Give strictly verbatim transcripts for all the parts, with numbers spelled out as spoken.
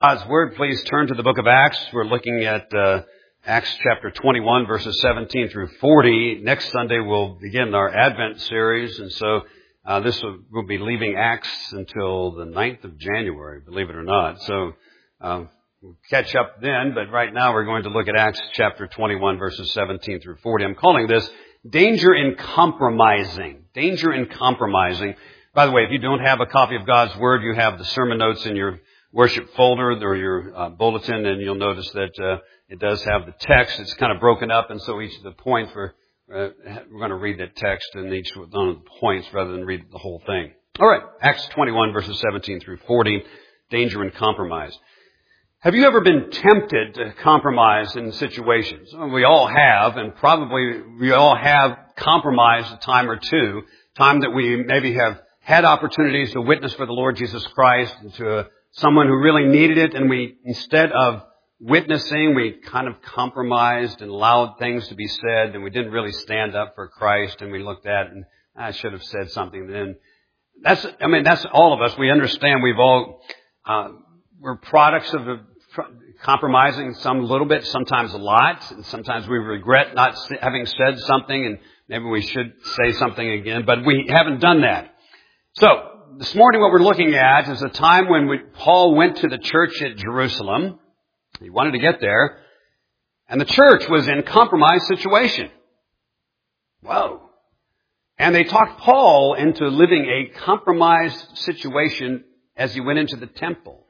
God's Word, please turn to the book of Acts. We're looking at uh, Acts chapter twenty-one, verses seventeen through forty. Next Sunday we'll begin our Advent series, and so uh, this will we'll be leaving Acts until the ninth of January, believe it or not. So um, we'll catch up then, but right now we're going to look at Acts chapter twenty-one, verses seventeen through forty. I'm calling this Danger in Compromising. Danger in Compromising. By the way, if you don't have a copy of God's Word, you have the sermon notes in your worship folder or your uh, bulletin, and you'll notice that uh, it does have the text. It's kind of broken up, and so each of the points, we're, uh, we're going to read that text in each one of the points rather than read the whole thing. All right, Acts twenty-one, verses seventeen through forty, danger and compromise. Have you ever been tempted to compromise in situations? Well, we all have, and probably we all have compromised a time or two, time that we maybe have had opportunities to witness for the Lord Jesus Christ and to a someone who really needed it, and we, instead of witnessing, we kind of compromised and allowed things to be said, and we didn't really stand up for Christ, and we looked at it, and I should have said something then. That's, I mean, that's all of us. We understand we've all, uh, we're products of the, compromising some a little bit, sometimes a lot, and sometimes we regret not having said something, and maybe we should say something again, but we haven't done that. So, this morning what we're looking at is a time when we, Paul went to the church at Jerusalem. He wanted to get there. And the church was in a compromised situation. Whoa. And they talked Paul into living a compromised situation as he went into the temple.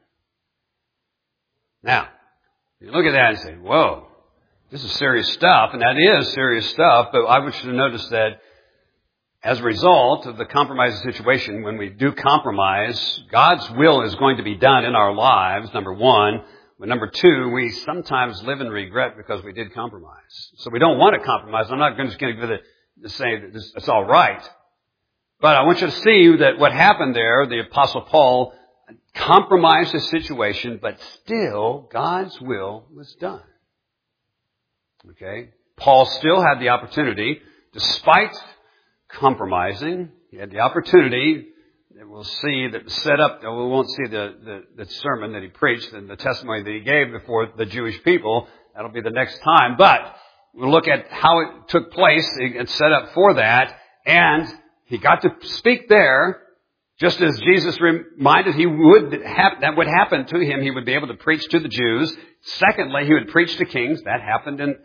Now, you look at that and say, whoa, this is serious stuff. And that is serious stuff. But I want you to notice that as a result of the compromised situation, when we do compromise, God's will is going to be done in our lives, number one. But number two, we sometimes live in regret because we did compromise. So we don't want to compromise. I'm not just going to give it to say that this, it's all right. But I want you to see that what happened there, the Apostle Paul compromised the situation, but still God's will was done. Okay? Paul still had the opportunity, despite compromising. He had the opportunity, and we'll see that set up, we won't see the, the, the sermon that he preached and the testimony that he gave before the Jewish people. That'll be the next time. But we'll look at how it took place and set up for that. And he got to speak there, just as Jesus reminded he would have, that would happen to him. He would be able to preach to the Jews. Secondly, he would preach to kings. That happened in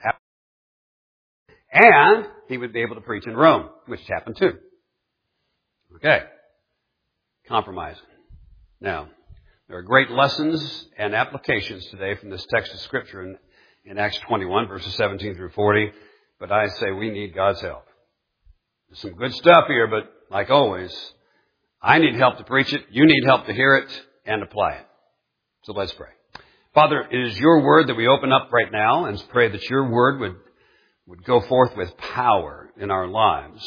And he would be able to preach in Rome, which happened too. Okay. Compromising. Now, there are great lessons and applications today from this text of Scripture in, in Acts twenty-one, verses seventeen through forty. But I say we need God's help. There's some good stuff here, but like always, I need help to preach it, you need help to hear it, and apply it. So let's pray. Father, it is your word that we open up right now, and pray that your word would would go forth with power in our lives.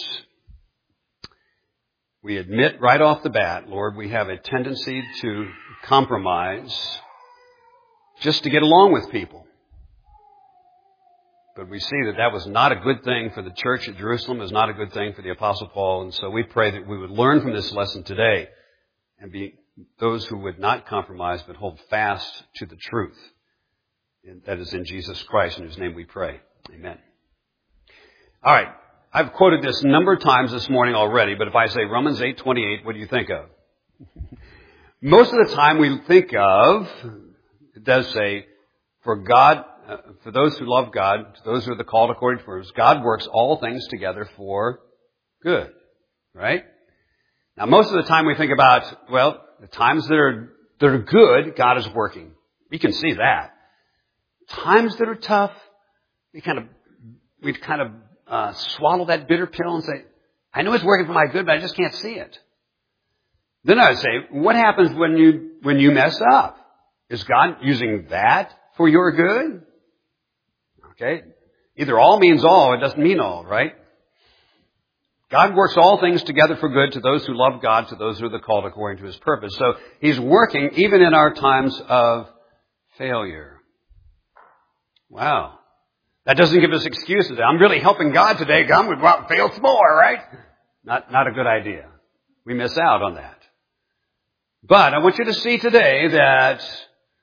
We admit right off the bat, Lord, we have a tendency to compromise just to get along with people. But we see that that was not a good thing for the church at Jerusalem, it was not a good thing for the Apostle Paul, and so we pray that we would learn from this lesson today and be those who would not compromise but hold fast to the truth. And that is in Jesus Christ, in whose name we pray. Amen. All right. I've quoted this a number of times this morning already, but if I say Romans eight twenty-eight, what do you think of? Most of the time we think of, it does say, for God, uh, for those who love God, to those who are the called according to His purpose, God works all things together for good. Right? Now, most of the time we think about, well, the times that are, that are good, God is working. We can see that. Times that are tough, we kind of, we kind of, Uh, swallow that bitter pill and say, I know it's working for my good, but I just can't see it. Then I would say, what happens when you, when you mess up? Is God using that for your good? Okay. Either all means all, it doesn't mean all, right? God works all things together for good to those who love God, to those who are the called according to His purpose. So He's working even in our times of failure. Wow. That doesn't give us excuses. I'm really helping God today. God would go out and fail some more, right? Not, not a good idea. We miss out on that. But I want you to see today that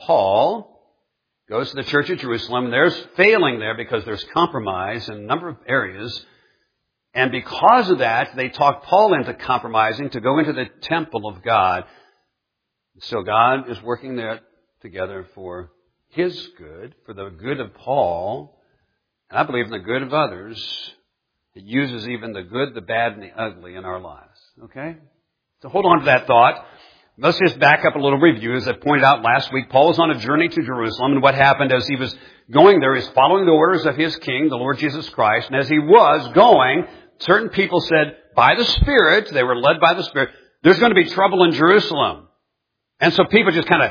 Paul goes to the church at Jerusalem, and there's failing there because there's compromise in a number of areas. And because of that, they talk Paul into compromising to go into the temple of God. So God is working there together for His good, for the good of Paul, and I believe in the good of others. It uses even the good, the bad, and the ugly in our lives. Okay? So hold on to that thought. Let's just back up a little review. As I pointed out last week, Paul was on a journey to Jerusalem, and what happened as he was going there is following the orders of his king, the Lord Jesus Christ. And as he was going, certain people said, by the Spirit, they were led by the Spirit, there's going to be trouble in Jerusalem. And so people just kind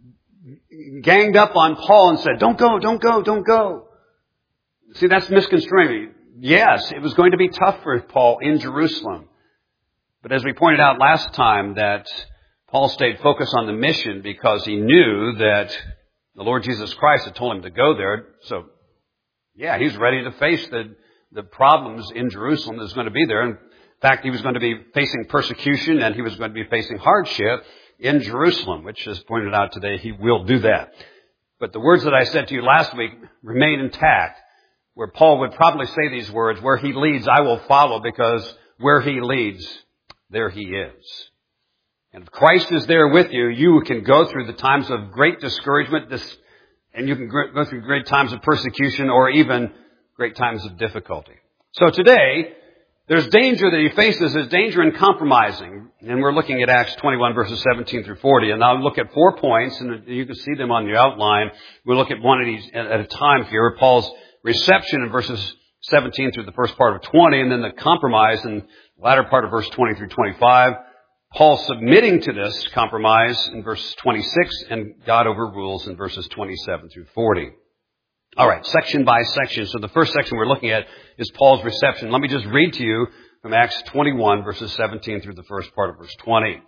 of ganged up on Paul and said, don't go, don't go, don't go. See, that's misconstruing. Yes, it was going to be tough for Paul in Jerusalem. But as we pointed out last time, that Paul stayed focused on the mission because he knew that the Lord Jesus Christ had told him to go there. So, yeah, he's ready to face the, the problems in Jerusalem that's going to be there. In fact, he was going to be facing persecution and he was going to be facing hardship in Jerusalem, which, as pointed out today, he will do that. But the words that I said to you last week remain intact, where Paul would probably say these words, where he leads, I will follow, because where he leads, there he is. And if Christ is there with you, you can go through the times of great discouragement, this, and you can go through great times of persecution or even great times of difficulty. So today, there's danger that he faces. There's danger in compromising. And we're looking at Acts twenty-one, verses seventeen through forty. And I'll look at four points, and you can see them on your outline. We'll look at one at, each, at a time here. Paul's reception in verses seventeen through the first part of twenty, and then the compromise in the latter part of verse twenty through twenty-five. Paul submitting to this compromise in verse twenty-six, and God overrules in verses twenty-seven through forty. All right, section by section. So the first section we're looking at is Paul's reception. Let me just read to you from Acts twenty-one, verses seventeen through the first part of verse twenty.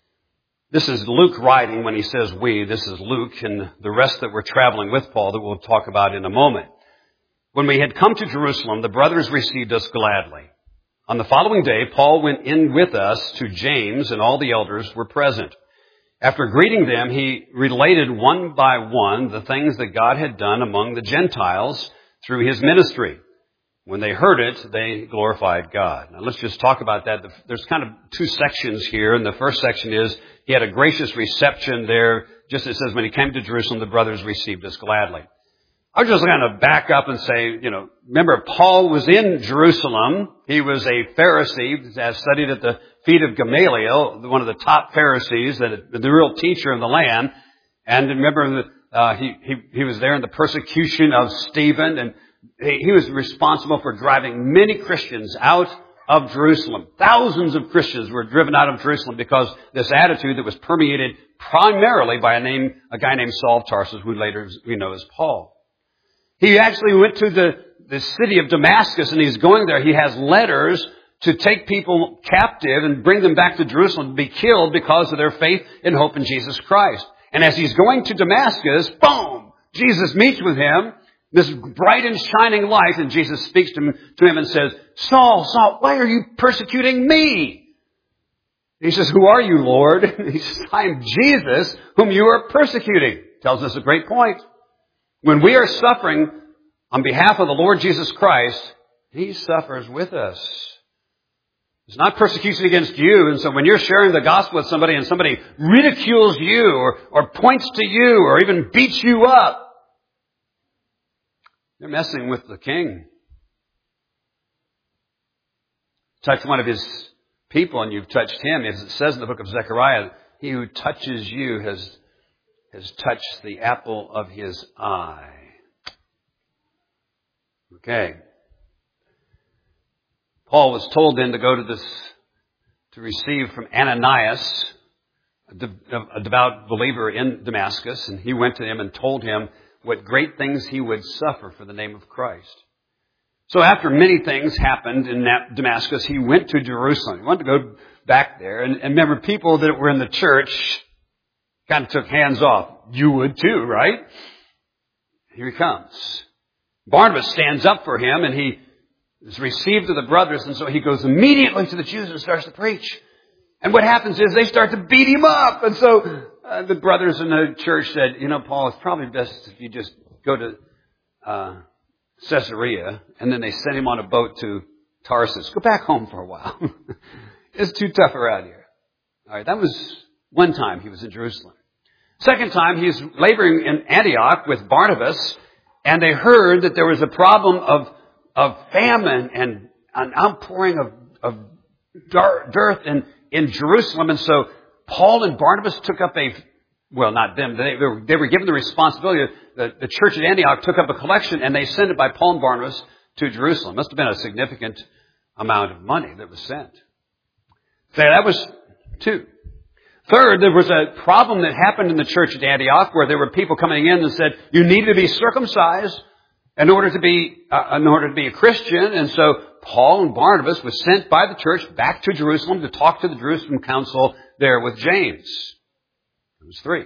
This is Luke writing when he says we. This is Luke and the rest that were traveling with Paul that we'll talk about in a moment. When we had come to Jerusalem, the brothers received us gladly. On the following day, Paul went in with us to James, and all the elders were present. After greeting them, he related one by one the things that God had done among the Gentiles through his ministry. When they heard it, they glorified God. Now let's just talk about that. There's kind of two sections here, and the first section is he had a gracious reception there. Just as it says, when he came to Jerusalem, the brothers received us gladly. I was just going to back up and say, you know, remember, Paul was in Jerusalem. He was a Pharisee, as studied at the feet of Gamaliel, one of the top Pharisees, the, the real teacher of the land. And remember, uh, he, he, he was there in the persecution of Stephen, and he, he was responsible for driving many Christians out of Jerusalem. Thousands of Christians were driven out of Jerusalem because this attitude that was permeated primarily by a name, a guy named Saul of Tarsus, who later we know as Paul. He actually went to the, the city of Damascus, and he's going there. He has letters to take people captive and bring them back to Jerusalem to be killed because of their faith and hope in Jesus Christ. And as he's going to Damascus, boom, Jesus meets with him, this bright and shining light, and Jesus speaks to him, to him and says, Saul, Saul, why are you persecuting me? He says, who are you, Lord? He says, I am Jesus, whom you are persecuting. Tells us a great point. When we are suffering on behalf of the Lord Jesus Christ, He suffers with us. It's not persecution against you. And so when you're sharing the gospel with somebody and somebody ridicules you or, or points to you or even beats you up, they're messing with the King. Touch one of His people and you've touched Him. As it says in the book of Zechariah, he who touches you has has touched the apple of His eye. Okay. Paul was told then to go to this, to receive from Ananias, a devout believer in Damascus, and he went to him and told him what great things he would suffer for the name of Christ. So after many things happened in Damascus, he went to Jerusalem. He wanted to go back there. And, and remember, people that were in the church kind of took hands off. You would too, right? Here he comes. Barnabas stands up for him, and he is received of the brothers, and so he goes immediately to the Jews and starts to preach. And what happens is they start to beat him up. And so uh, the brothers in the church said, you know, Paul, it's probably best if you just go to uh, Caesarea, and then they sent him on a boat to Tarsus. Go back home for a while. It's too tough around here. All right, that was one time he was in Jerusalem. Second time, he was laboring in Antioch with Barnabas, and they heard that there was a problem of of famine and an outpouring of, of dearth in, in Jerusalem. And so Paul and Barnabas took up a, well, not them, they, they, were, they were given the responsibility. The, the church at Antioch took up a collection, and they sent it by Paul and Barnabas to Jerusalem. Must have been a significant amount of money that was sent. So that was two. Third, there was a problem that happened in the church at Antioch where there were people coming in and said, you need to be circumcised in order to be, uh, in order to be a Christian. And so Paul and Barnabas was sent by the church back to Jerusalem to talk to the Jerusalem council there with James. It was three.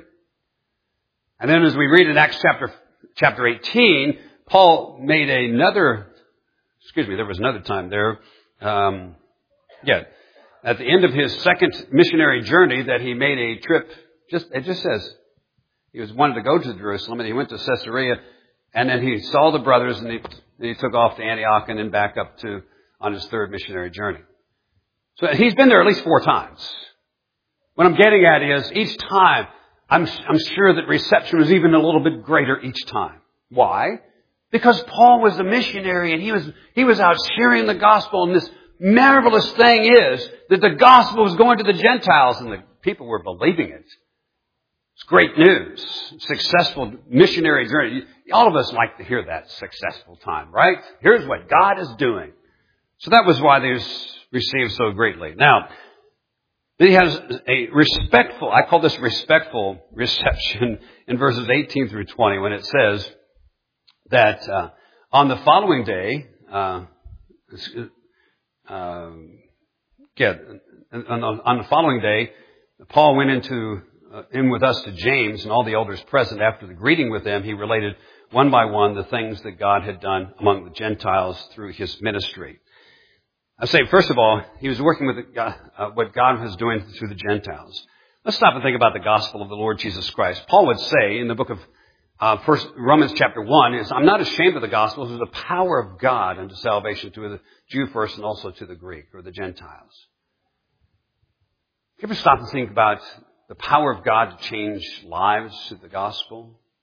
And then as we read in Acts chapter, chapter eighteen, Paul made another, excuse me, there was another time there, um, yeah, at the end of his second missionary journey that he made a trip, just, it just says, he was wanted to go to Jerusalem and he went to Caesarea. And then he saw the brothers, and he, and he took off to Antioch and then back up to on his third missionary journey. So he's been there at least four times. What I'm getting at is each time, I'm, I'm sure that reception was even a little bit greater each time. Why? Because Paul was a missionary, and he was he was out sharing the gospel. And this marvelous thing is that the gospel was going to the Gentiles, and the people were believing it. It's great news. Successful missionary journey. All of us like to hear that successful time, right? Here's what God is doing. So that was why they received so greatly. Now, he has a respectful, I call this respectful reception in verses eighteen through twenty when it says that uh, on the following day, uh, uh, yeah, on, on the following day, Paul went into Uh, in with us to James and all the elders present. After the greeting with them, he related one by one the things that God had done among the Gentiles through his ministry. I say, first of all, he was working with the, uh, what God was doing through the Gentiles. Let's stop and think about the gospel of the Lord Jesus Christ. Paul would say in the book of uh, First Romans chapter one, is, I'm not ashamed of the gospel. It is the power of God unto salvation to the Jew first and also to the Greek or the Gentiles. You ever stop and think about the power of God to change lives through the gospel?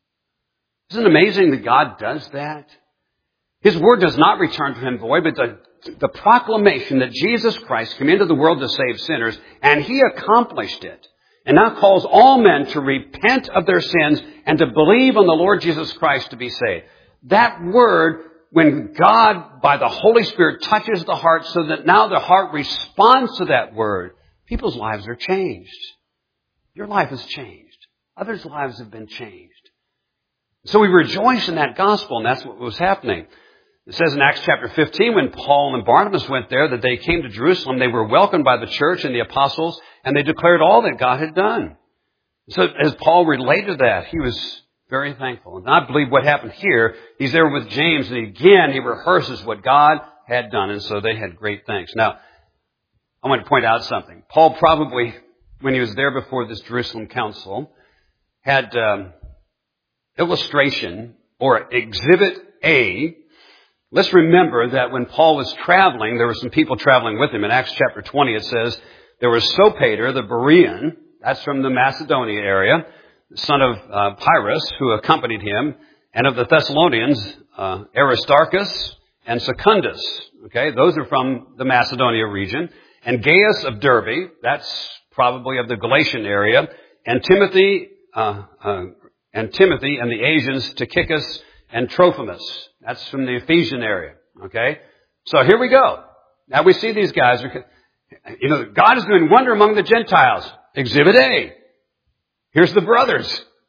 Isn't it amazing that God does that? His word does not return to him void, but the, the proclamation that Jesus Christ came into the world to save sinners, and he accomplished it, and now calls all men to repent of their sins and to believe on the Lord Jesus Christ to be saved. That word, when God, by the Holy Spirit, touches the heart so that now the heart responds to that word, people's lives are changed. Your life has changed. Others' lives have been changed. So we rejoice in that gospel, and that's what was happening. It says in Acts chapter fifteen, when Paul and Barnabas went there, that they came to Jerusalem, they were welcomed by the church and the apostles, and they declared all that God had done. So as Paul related that, he was very thankful. And I believe what happened here, he's there with James, and again, he rehearses what God had done, and so they had great thanks. Now, I want to point out something. Paul probably, when he was there before this Jerusalem council, had um, illustration or exhibit A. Let's remember that when Paul was traveling, there were some people traveling with him. In Acts chapter twenty, it says there was Sopater, the Berean, that's from the Macedonia area, son of uh, Pyrrhus, who accompanied him, and of the Thessalonians, uh, Aristarchus and Secundus. Okay, those are from the Macedonia region. And Gaius of Derbe, that's probably of the Galatian area, and Timothy, uh, uh, and Timothy and the Asians, Tychicus and Trophimus. That's from the Ephesian area. Okay, so here we go. Now we see these guys. You know, God is doing wonder among the Gentiles. Exhibit A. Here's the brothers.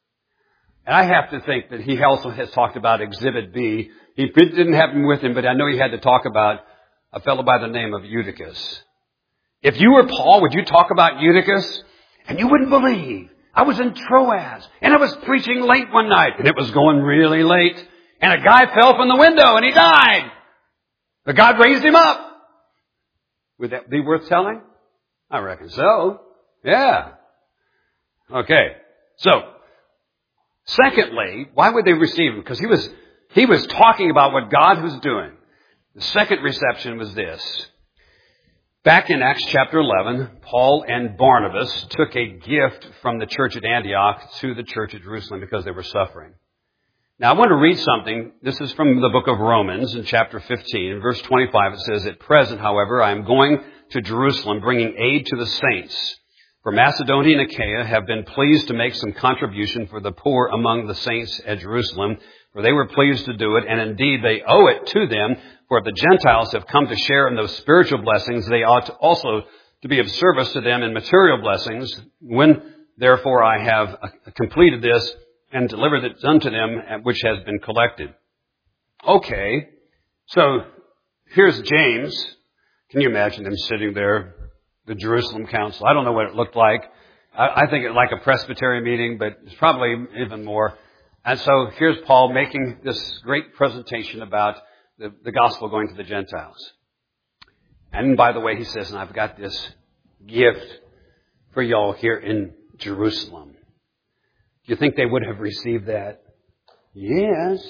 And I have to think that he also has talked about Exhibit B. He didn't have him with him, but I know he had to talk about a fellow by the name of Eutychus. If you were Paul, would you talk about Eutychus? And you wouldn't believe. I was in Troas, and I was preaching late one night, and it was going really late, and a guy fell from the window, and he died. But God raised him up. Would that be worth telling? I reckon so. Yeah. Okay. So, secondly, why would they receive him? Because he was, he was talking about what God was doing. The second reception was this. Back in Acts chapter eleven, Paul and Barnabas took a gift from the church at Antioch to the church at Jerusalem because they were suffering. Now I want to read something. This is from the book of Romans in chapter fifteen. In verse twenty-five it says, "At present, however, I am going to Jerusalem, bringing aid to the saints. For Macedonia and Achaia have been pleased to make some contribution for the poor among the saints at Jerusalem, for they were pleased to do it, and indeed they owe it to them. For if the Gentiles have come to share in those spiritual blessings, they ought to also to be of service to them in material blessings. When, therefore, I have completed this and delivered it unto them, which has been collected." Okay, so here's James. Can you imagine him sitting there, the Jerusalem Council? I don't know what it looked like. I, I think it like a Presbyterian meeting, but it's probably even more. And so here's Paul making this great presentation about the, the gospel going to the Gentiles. And by the way, he says, and I've got this gift for y'all here in Jerusalem. Do you think they would have received that? Yes.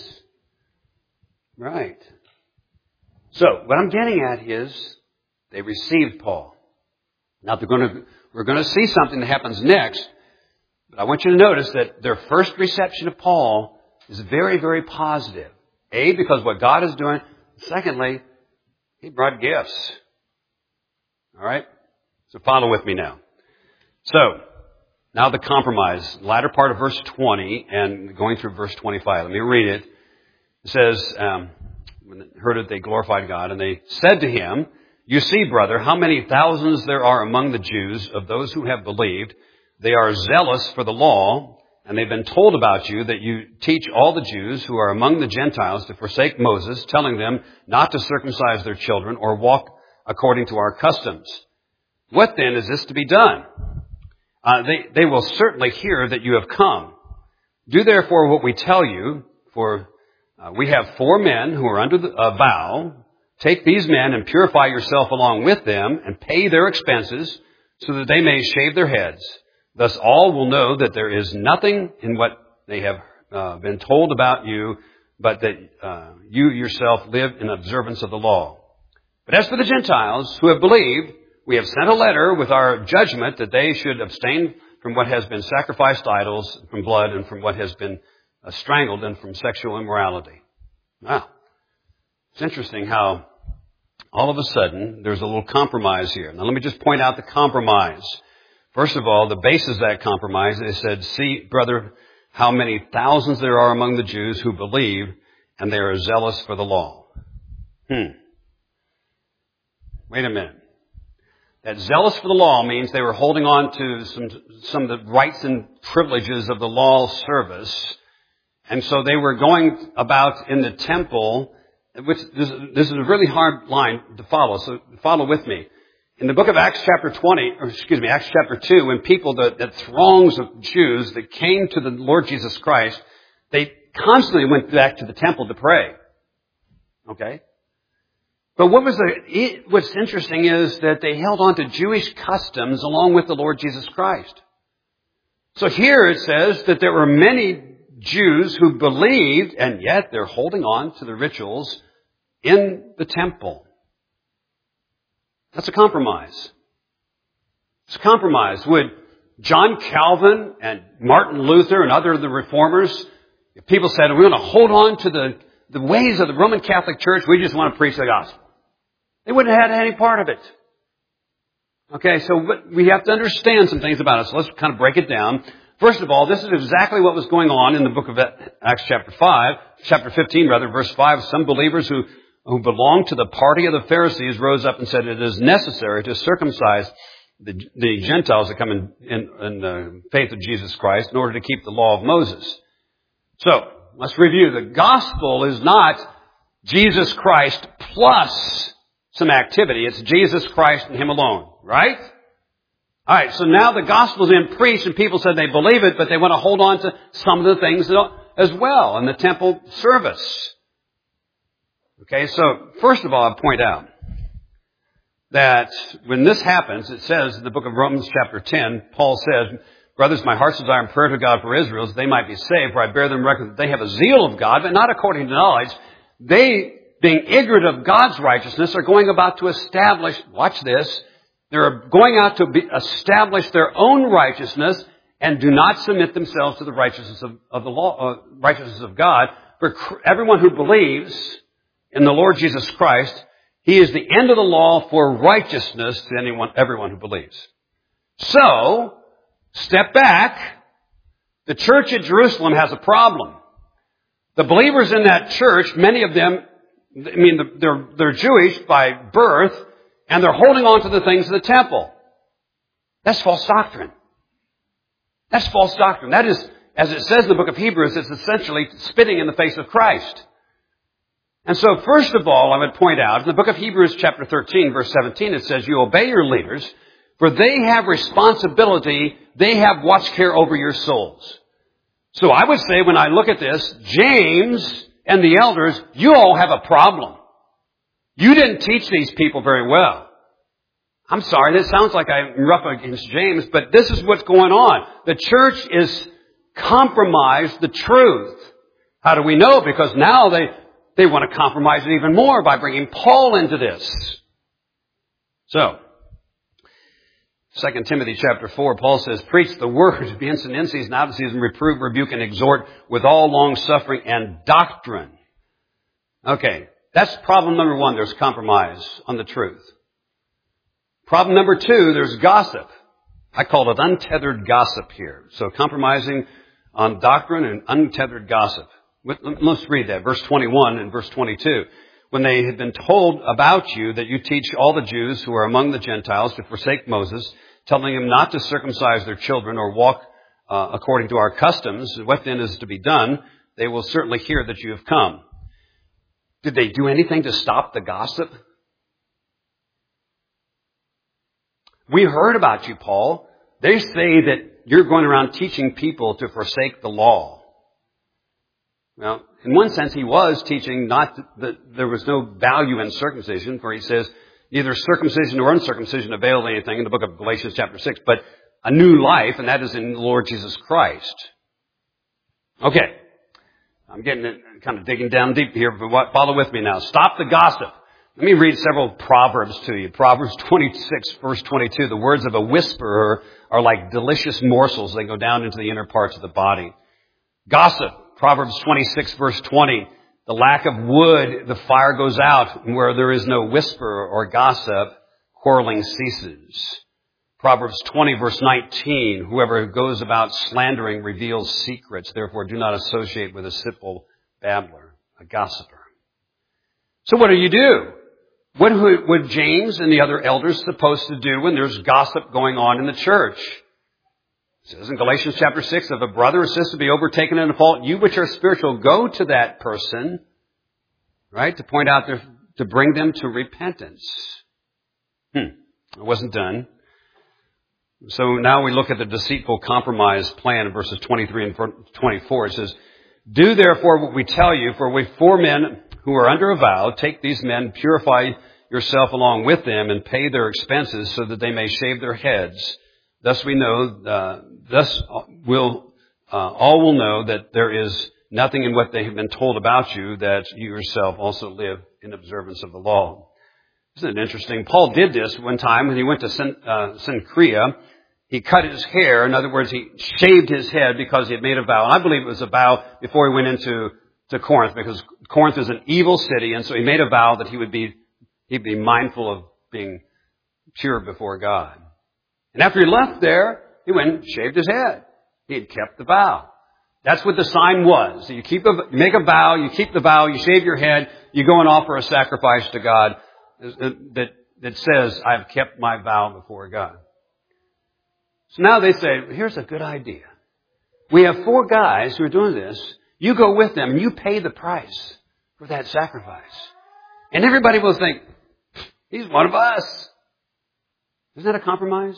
Right. So what I'm getting at is they received Paul. Now they're going to, we're going to see something that happens next. But I want you to notice that their first reception of Paul is very, very positive. A, because of what God is doing. Secondly, he brought gifts. All right? So follow with me now. So, now the compromise. Latter part of verse twenty and going through verse twenty-five. Let me read it. It says, um, when they heard it, they glorified God. And they said to him, "You see, brother, how many thousands there are among the Jews of those who have believed. They are zealous for the law, and they've been told about you that you teach all the Jews who are among the Gentiles to forsake Moses, telling them not to circumcise their children or walk according to our customs. What then is this to be done? Uh, they, they will certainly hear that you have come. Do therefore what we tell you, for uh, we have four men who are under the uh, vow. Take these men and purify yourself along with them and pay their expenses so that they may shave their heads. Thus all will know that there is nothing in what they have uh, been told about you, but that uh, you yourself live in observance of the law. But as for the Gentiles who have believed, we have sent a letter with our judgment that they should abstain from what has been sacrificed to idols, from blood, and from what has been uh, strangled, and from sexual immorality." Wow. It's interesting how all of a sudden there's a little compromise here. Now let me just point out the compromise. First of all, the basis of that compromise, they said, "See, brother, how many thousands there are among the Jews who believe, and they are zealous for the law." Hmm. Wait a minute. That zealous for the law means they were holding on to some, some of the rights and privileges of the law service. And so they were going about in the temple, which this, this is a really hard line to follow, so follow with me. In the book of Acts chapter twenty, or excuse me, Acts chapter two, when people, the, the throngs of Jews that came to the Lord Jesus Christ, they constantly went back to the temple to pray. Okay? But what was the, what's interesting is that they held on to Jewish customs along with the Lord Jesus Christ. So here it says that there were many Jews who believed, and yet they're holding on to the rituals in the temple. That's a compromise. It's a compromise. Would John Calvin and Martin Luther and other of the reformers, if people said, "We're going to hold on to the, the ways of the Roman Catholic Church, we just want to preach the gospel," they wouldn't have had any part of it. Okay, so we have to understand some things about it. So let's kind of break it down. First of all, this is exactly what was going on in the book of Acts chapter five, chapter fifteen rather, verse five. Some believers who who belonged to the party of the Pharisees rose up and said, "It is necessary to circumcise the, the Gentiles that come in, in, in the faith of Jesus Christ in order to keep the law of Moses." So, let's review. The gospel is not Jesus Christ plus some activity. It's Jesus Christ and Him alone, right? All right, so now the gospel's been preached and people said they believe it, but they want to hold on to some of the things as well in the temple service. Okay, so first of all, I'll point out that when this happens, it says in the book of Romans chapter ten, Paul says, Brothers, my heart's desire and prayer to God for Israel is that they might be saved, for I bear them record that they have a zeal of God, but not according to knowledge. They, being ignorant of God's righteousness, are going about to establish, watch this, they're going out to be, establish their own righteousness and do not submit themselves to the righteousness of, of the law, uh, righteousness of God. For everyone who believes in the Lord Jesus Christ, He is the end of the law for righteousness to anyone, everyone who believes. So, step back. The church at Jerusalem has a problem. The believers in that church, many of them, I mean, they're, they're Jewish by birth, and they're holding on to the things of the temple. That's false doctrine. That's false doctrine. That is, as it says in the book of Hebrews, it's essentially spitting in the face of Christ. And so, first of all, I would point out, in the book of Hebrews chapter thirteen, verse seventeen, it says, you obey your leaders, for they have responsibility, they have watch care over your souls. So I would say, when I look at this, James and the elders, you all have a problem. You didn't teach these people very well. I'm sorry, this sounds like I'm rough against James, but this is what's going on. The church is compromised the truth. How do we know? Because now they, they want to compromise it even more by bringing Paul into this. So, Second Timothy chapter four, Paul says, preach the word, be instant in season, out of season, reprove, rebuke, and exhort with all long suffering and doctrine. Okay, that's problem number one. There's compromise on the truth. Problem number two, there's gossip. I call it untethered gossip here. So compromising on doctrine and untethered gossip. Let's read that, verse twenty-one and verse twenty-two. When they had been told about you that you teach all the Jews who are among the Gentiles to forsake Moses, telling them not to circumcise their children or walk uh, according to our customs, what then is to be done? They will certainly hear that you have come. Did they do anything to stop the gossip? We heard about you, Paul. They say that you're going around teaching people to forsake the law. Well, in one sense, he was teaching not that there was no value in circumcision, for he says, neither circumcision nor uncircumcision availed anything in the book of Galatians chapter six, but a new life, and that is in the Lord Jesus Christ. Okay. I'm getting it, kind of digging down deep here, but follow with me now. Stop the gossip. Let me read several Proverbs to you. Proverbs twenty-six, verse twenty-two. The words of a whisperer are like delicious morsels. They go down into the inner parts of the body. Gossip. Proverbs twenty-six, verse twenty. The lack of wood, the fire goes out. And where there is no whisper or gossip, quarreling ceases. Proverbs twenty, verse nineteen. Whoever goes about slandering reveals secrets. Therefore, do not associate with a simple babbler, a gossiper. So what do you do? What would James and the other elders supposed to do when there's gossip going on in the church? It says in Galatians chapter six, if a brother or sister be overtaken in a fault, you which are spiritual, go to that person, right, to point out their, to bring them to repentance. Hmm, it wasn't done. So now we look at the deceitful compromise plan in verses twenty-three and twenty-four. It says, do therefore what we tell you, for we four men who are under a vow, take these men, purify yourself along with them, and pay their expenses so that they may shave their heads. Thus we know, uh, thus will, uh, all will know that there is nothing in what they have been told about you that you yourself also live in observance of the law. Isn't it interesting? Paul did this one time when he went to Sen- uh, Cenchrea. He cut his hair. In other words, he shaved his head because he had made a vow. And I believe it was a vow before he went into to Corinth, because Corinth is an evil city, and so he made a vow that he would be he'd be mindful of being pure before God. And after he left there, he went and shaved his head. He had kept the vow. That's what the sign was. So you keep a, you make a vow, you keep the vow, you shave your head, you go and offer a sacrifice to God that that says, I've kept my vow before God. So now they say, here's a good idea. We have four guys who are doing this. You go with them and you pay the price for that sacrifice. And everybody will think, he's one of us. Isn't that a compromise?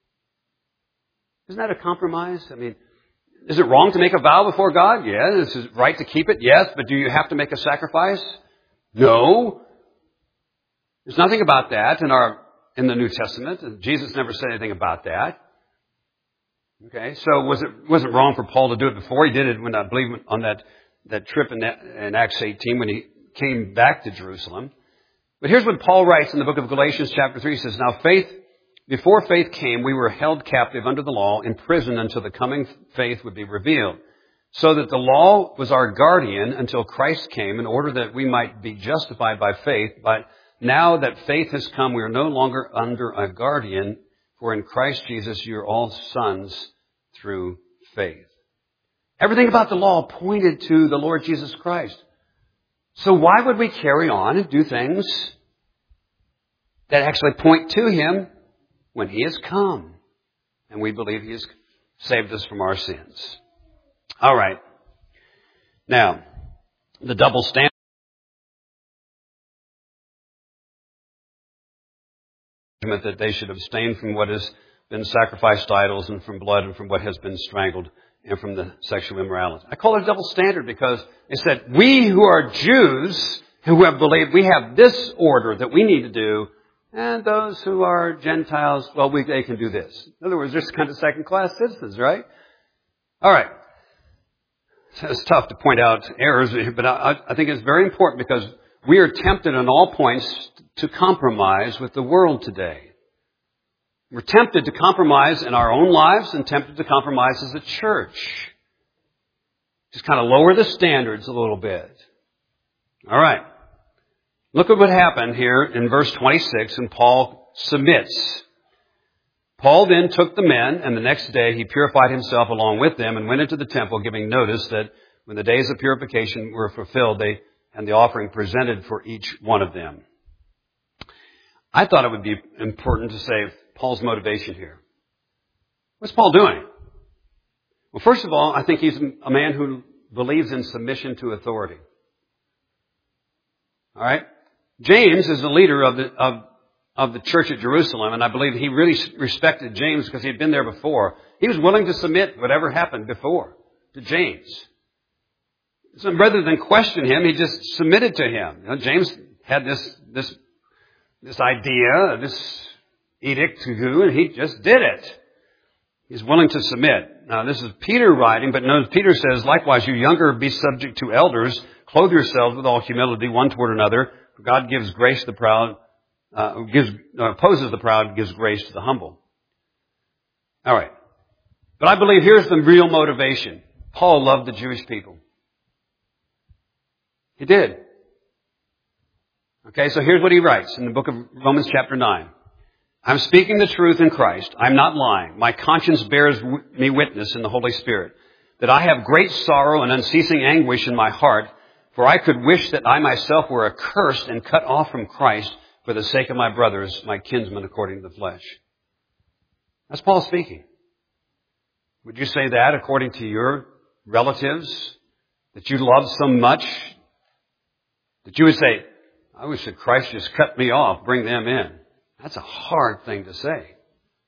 Isn't that a compromise? I mean, is it wrong to make a vow before God? Yes. Is it right to keep it? Yes. But do you have to make a sacrifice? No. There's nothing about that in our in the New Testament. Jesus never said anything about that. Okay, so was it wasn't wrong for Paul to do it before? He did it when I believe on that that trip in, that, in Acts eighteen when he came back to Jerusalem. But here's what Paul writes in the book of Galatians chapter three. He says, "Now faith, before faith came, we were held captive under the law, imprisoned until the coming faith would be revealed. So that the law was our guardian until Christ came in order that we might be justified by faith. But now that faith has come, we are no longer under a guardian. For in Christ Jesus, you are all sons through faith." Everything about the law pointed to the Lord Jesus Christ. So why would we carry on and do things that actually point to Him when He has come? And we believe He has saved us from our sins. All right. Now, the double standard that they should abstain from what has been sacrificed to idols and from blood and from what has been strangled and from the sexual immorality. I call it a double standard because it said, we who are Jews, who have believed, we have this order that we need to do, and those who are Gentiles, well, we, they can do this. In other words, they're kind of second-class citizens, right? All right. So it's tough to point out errors, but I, I think it's very important because we are tempted on all points to compromise with the world today. We're tempted to compromise in our own lives and tempted to compromise as a church. Just kind of lower the standards a little bit. All right. Look at what happened here in verse twenty-six, and Paul submits. Paul then took the men, and the next day he purified himself along with them and went into the temple, giving notice that when the days of purification were fulfilled, they and the offering presented for each one of them. I thought it would be important to say Paul's motivation here. What's Paul doing? Well, first of all, I think he's a man who believes in submission to authority. All right? James is the leader of the of, of the church at Jerusalem, and I believe he really respected James because he had been there before. He was willing to submit whatever happened before to James. So rather than question him, he just submitted to him. You know, James had this this this idea, this edict to do, and he just did it. He's willing to submit. Now, this is Peter writing, but notice Peter says, "Likewise, you younger, be subject to elders. Clothe yourselves with all humility one toward another. For God gives grace to the proud, uh, gives uh, opposes the proud, gives grace to the humble." All right. But I believe here's the real motivation. Paul loved the Jewish people. He did. Okay, so here's what he writes in the book of Romans chapter nine. "I'm speaking the truth in Christ. I'm not lying. My conscience bears me witness in the Holy Spirit that I have great sorrow and unceasing anguish in my heart, for I could wish that I myself were accursed and cut off from Christ for the sake of my brothers, my kinsmen according to the flesh." That's Paul speaking. Would you say that according to your relatives that you love so much that you would say, "I wish that Christ just cut me off, bring them in"? That's a hard thing to say.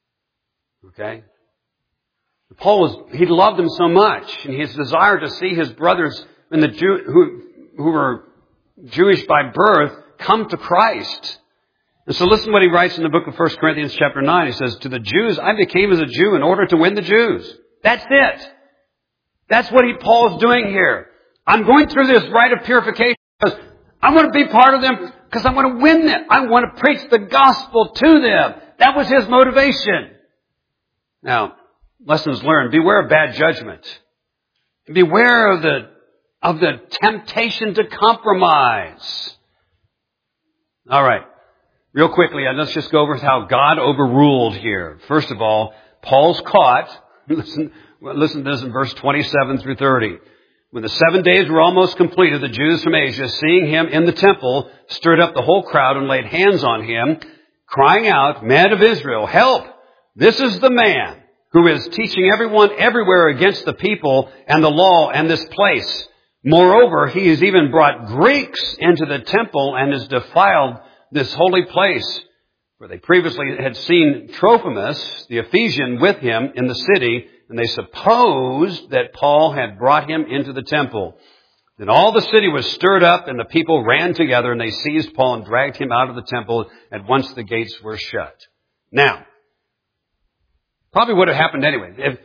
Okay? Paul was, he loved them so much, and his desire to see his brothers in the Jew, who, who were Jewish by birth come to Christ. And so listen to what he writes in the book of First Corinthians chapter nine. He says, "To the Jews, I became as a Jew in order to win the Jews." That's it. That's what he, Paul's doing here. I'm going through this rite of purification because I want to be part of them because I want to win them. I want to preach the gospel to them. That was his motivation. Now, lessons learned. Beware of bad judgment. Beware of the, of the temptation to compromise. All right. Real quickly, let's just go over how God overruled here. First of all, Paul's caught. Listen, listen to this in verse twenty-seven through thirty. "When the seven days were almost completed, the Jews from Asia, seeing him in the temple, stirred up the whole crowd and laid hands on him, crying out, 'Man of Israel, help! This is the man who is teaching everyone everywhere against the people and the law and this place. Moreover, he has even brought Greeks into the temple and has defiled this holy place.' For they previously had seen Trophimus, the Ephesian, with him in the city, and they supposed that Paul had brought him into the temple. Then all the city was stirred up, and the people ran together, and they seized Paul and dragged him out of the temple. At once the gates were shut." Now, probably would have happened anyway. If,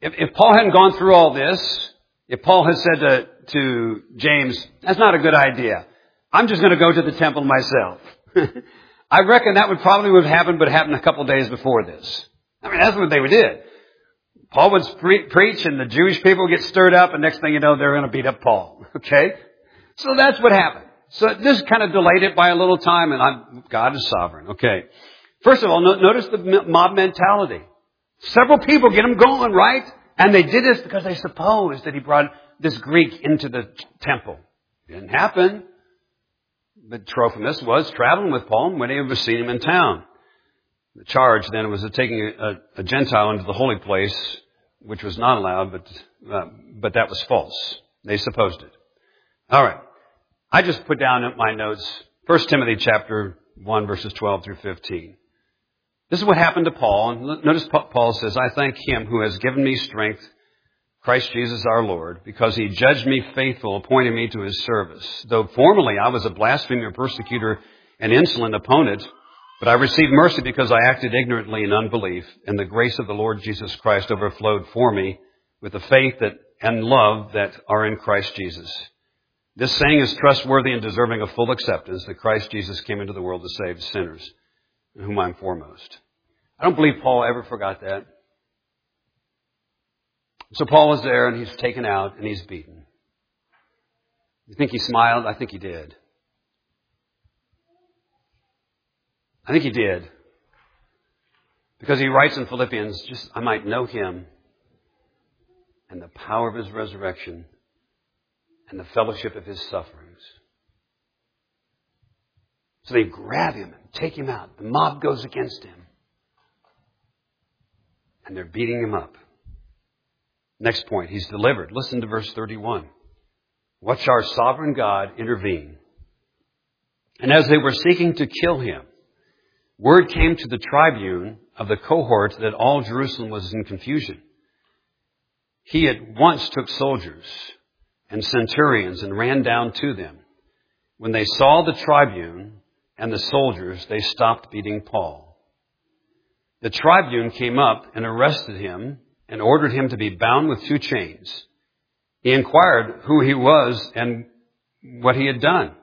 If, if Paul hadn't gone through all this, if Paul had said to, to James, that's not a good idea. I'm just going to go to the temple myself. I reckon that would probably have happened, but it happened a couple of days before this. I mean, that's what they did. Paul would pre- preach and the Jewish people would get stirred up, and next thing you know, they're going to beat up Paul. Okay? So that's what happened. So this kind of delayed it by a little time, and I'm, God is sovereign. Okay. First of all, no, notice the mob mentality. Several people get him going, right? And they did this because they supposed that he brought this Greek into the temple. Didn't happen. But Trophimus was traveling with Paul when he ever seen him in town. The charge then was of taking a, a Gentile into the holy place, which was not allowed, but uh, but that was false. They supposed it. All right. I just put down in my notes First Timothy chapter one, verses twelve through fifteen. This is what happened to Paul. And notice Paul says, I thank him who has given me strength, Christ Jesus our Lord, because he judged me faithful, appointing me to his service. Though formerly I was a blasphemer, persecutor, and insolent opponent, but I received mercy because I acted ignorantly in unbelief, and the grace of the Lord Jesus Christ overflowed for me with the faith that and love that are in Christ Jesus. This saying is trustworthy and deserving of full acceptance, that Christ Jesus came into the world to save sinners, in whom I'm foremost. I don't believe Paul ever forgot that. So Paul was there, and he's taken out, and he's beaten. You think he smiled? I think he did. I think he did. Because he writes in Philippians, just I might know him and the power of his resurrection and the fellowship of his sufferings. So they grab him and take him out. The mob goes against him. And they're beating him up. Next point, he's delivered. Listen to verse thirty-one. Watch our sovereign God intervene. And as they were seeking to kill him, word came to the tribune of the cohort that all Jerusalem was in confusion. He at once took soldiers and centurions and ran down to them. When they saw the tribune and the soldiers, they stopped beating Paul. The tribune came up and arrested him and ordered him to be bound with two chains. He inquired who he was and what he had done.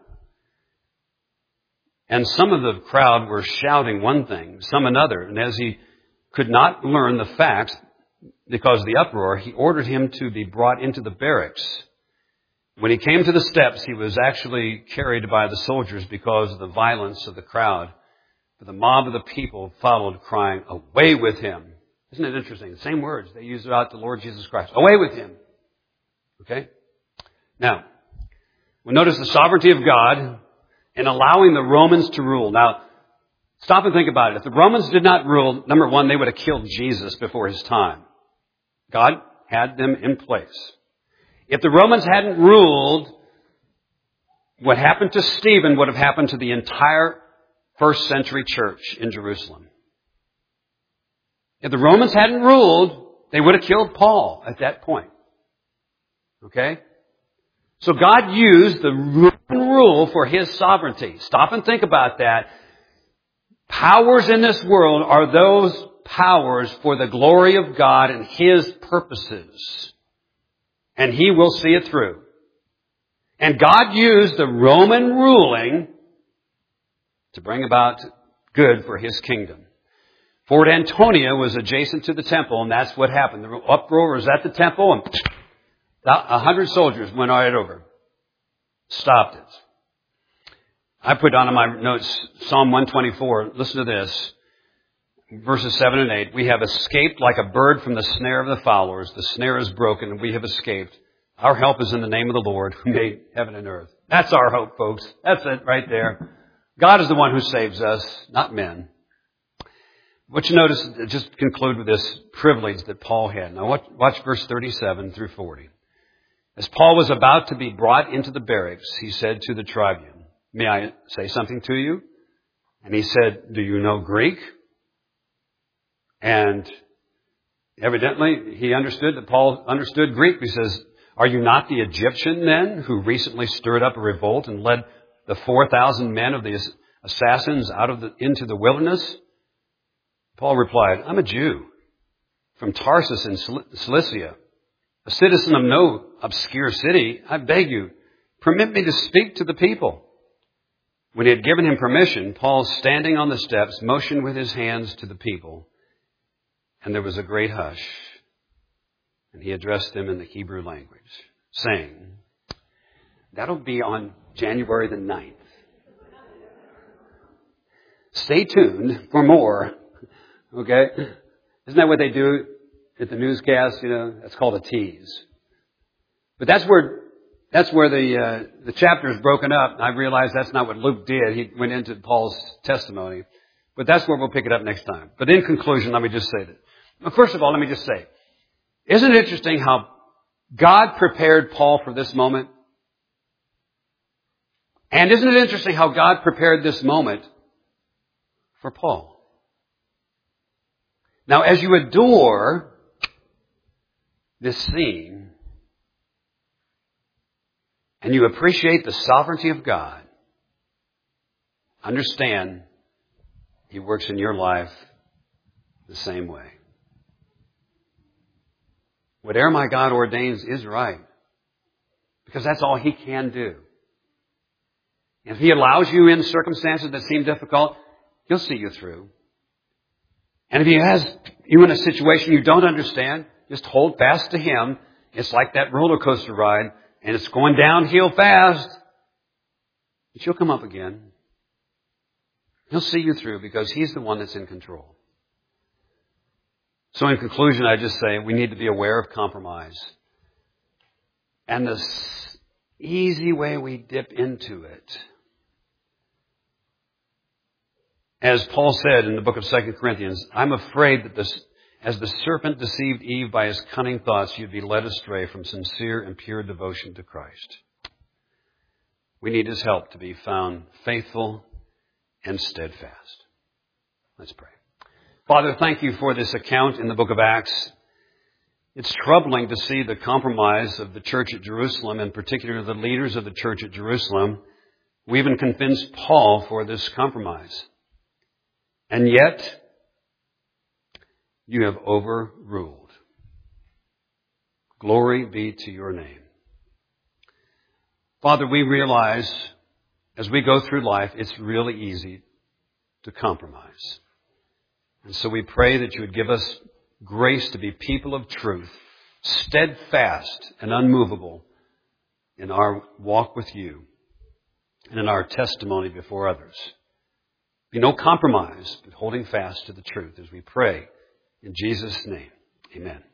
And some of the crowd were shouting one thing, some another. And as he could not learn the facts because of the uproar, he ordered him to be brought into the barracks. When he came to the steps, he was actually carried by the soldiers because of the violence of the crowd. But the mob of the people followed, crying, away with him. Isn't it interesting? The same words they used about the Lord Jesus Christ. Away with him. Okay? Now, we'll notice the sovereignty of God in allowing the Romans to rule. Now, stop and think about it. If the Romans did not rule, number one, they would have killed Jesus before his time. God had them in place. If the Romans hadn't ruled, what happened to Stephen would have happened to the entire first century church in Jerusalem. If the Romans hadn't ruled, they would have killed Paul at that point. Okay? So God used the Roman rule for his sovereignty. Stop and think about that. Powers in this world are those powers for the glory of God and his purposes. And he will see it through. And God used the Roman ruling to bring about good for his kingdom. Fort Antonia was adjacent to the temple, and that's what happened. The uproar was at the temple, and a hundred soldiers went right over. Stopped it. I put down in my notes Psalm one twenty-four. Listen to this. Verses seven and eight. We have escaped like a bird from the snare of the fowlers. The snare is broken, and we have escaped. Our help is in the name of the Lord who made heaven and earth. That's our hope, folks. That's it right there. God is the one who saves us, not men. What you notice, just conclude with this privilege that Paul had. Now watch, watch verse thirty-seven through forty. As Paul was about to be brought into the barracks, he said to the tribune, may I say something to you? And he said, do you know Greek? And evidently he understood that Paul understood Greek. He says, are you not the Egyptian then who recently stirred up a revolt and led the four thousand men of the assassins out of the, into the wilderness? Paul replied, I'm a Jew, from Tarsus in Cilicia, a citizen of no obscure city, I beg you, permit me to speak to the people. When he had given him permission, Paul, standing on the steps, motioned with his hands to the people, and there was a great hush. And he addressed them in the Hebrew language, saying, that'll be on January the ninth. Stay tuned for more. Okay? Isn't that what they do at the newscast? You know, that's called a tease. But that's where that's where the uh, the chapter is broken up. I realize that's not what Luke did. He went into Paul's testimony. But that's where we'll pick it up next time. But in conclusion, let me just say that. Well, first of all, let me just say, isn't it interesting how God prepared Paul for this moment? And isn't it interesting how God prepared this moment for Paul? Now, as you adore this scene and you appreciate the sovereignty of God, understand He works in your life the same way. Whatever my God ordains is right, because that's all He can do. And if He allows you in circumstances that seem difficult, He'll see you through. And if He has you in a situation you don't understand, just hold fast to Him. It's like that roller coaster ride, and it's going downhill fast. But you'll come up again. He'll see you through because He's the one that's in control. So in conclusion, I just say we need to be aware of compromise. And the easy way we dip into it, as Paul said in the book of Second Corinthians, I'm afraid that this, as the serpent deceived Eve by his cunning thoughts, you'd be led astray from sincere and pure devotion to Christ. We need His help to be found faithful and steadfast. Let's pray. Father, thank You for this account in the book of Acts. It's troubling to see the compromise of the church at Jerusalem, in particular the leaders of the church at Jerusalem, who even convinced Paul for this compromise. And yet, You have overruled. Glory be to Your name. Father, we realize as we go through life, it's really easy to compromise. And so we pray that You would give us grace to be people of truth, steadfast and unmovable in our walk with You and in our testimony before others. Be no compromise, but holding fast to the truth as we pray in Jesus' name. Amen.